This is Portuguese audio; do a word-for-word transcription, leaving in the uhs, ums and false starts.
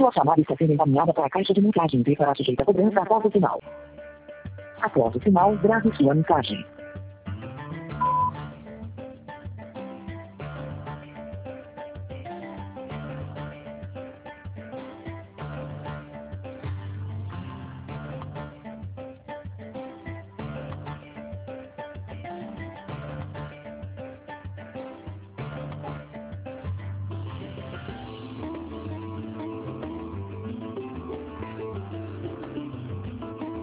Sua chamada está sendo encaminhada para a caixa de mensagem e será sujeita a cobrança após o sinal. Após o sinal, grave sua mensagem.